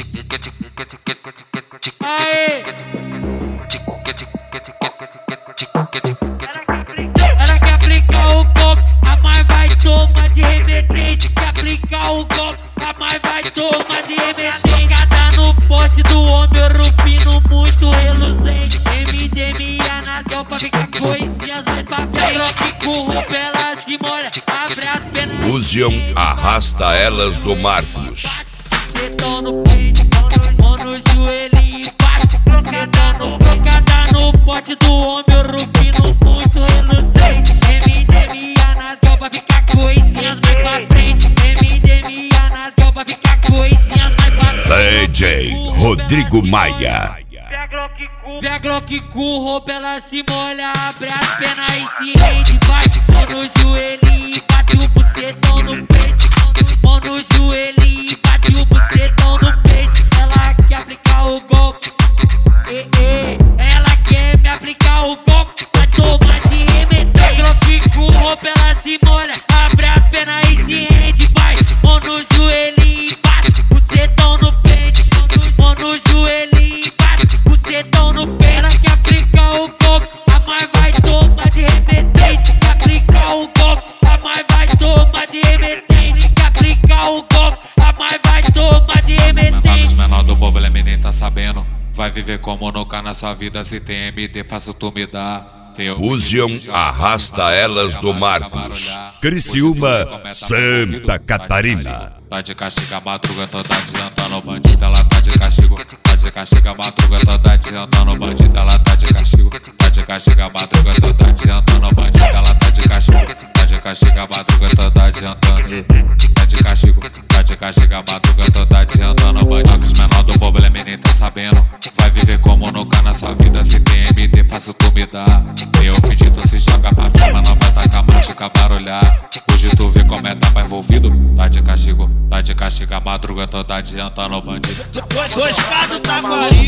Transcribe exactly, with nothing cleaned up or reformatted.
Aê! Ela quer aplicar o golpe, a mãe vai tomar de remetente. Quer aplicar o golpe, a mãe vai tomar de remetente. Cada no pote do homem, rufino muito reluzente. M D M e a Nasgal pra ficar coisinhas mais pra frente. Corrompe, ela se molha, abre as penas. Fusion arrasta elas do Marcos. Cetão no peito, mão no joelhinho embaixo. Cetão no peito, cada no pote do homem, rufino muito reluzente. M D M e a Nasgal pra ficar coisinhas mais pra frente. M D M e a Nasgal pra ficar coisinhas mais pra frente. D J Rodrigo Maia. Vê a Glock com o roupa, ela se molha, abre as penas e se rende. Vai, mão no joelhinho, bate o bucetão no peito. Mão no joelhinho, bate o bucetão no peito. Ela quer aplicar o golpe, eh, eh. Ela quer me aplicar o golpe, vai tomar de remetente. Glock com o roupa, ela se molha, abre as penas e se rende. Vai, mão no joelhinho, bate o bucetão no peito. Mão no joelhinho, bate o bucetão no peito. Ela quer aplicar o golpe, a mãe vai tomar de remetente. Quer aplicar o golpe, a mãe vai tomar de remetente. Quer aplicar o golpe, a mãe vai tomar de remetente. Os menor do povo, ele é menino, tá sabendo. Vai viver como nunca na sua vida. Se tem M D, faço tu me dar. Fusion arrasta elas do Marcos. Criciúma, Santa Catarina. Tá de castigo a madruga toda adiantando o bandido, ela tá de castigo. Tá de castigo a madruga toda adiantando o bandido, ela tá de castigo. Tá de castigo a madruga toda adiantando o bandido, ela tá de castigo. Tá de castigo a madruga toda adiantando. Tá de castigo, tá de castigo a madruga toda adiantando o bandido. Os menor do povo, ele é menino, tá sabendo. Vai viver como nunca na sua vida. Se tem M D, faço tu me dar. Eu pedi, tu se joga pra firma, não vai tacar mágica, barulhar. Hoje tu vê como é tapa envolvido. Tá de castigo, tá de castigo a madruga toda adiantando o bandido. Dois caras tá com a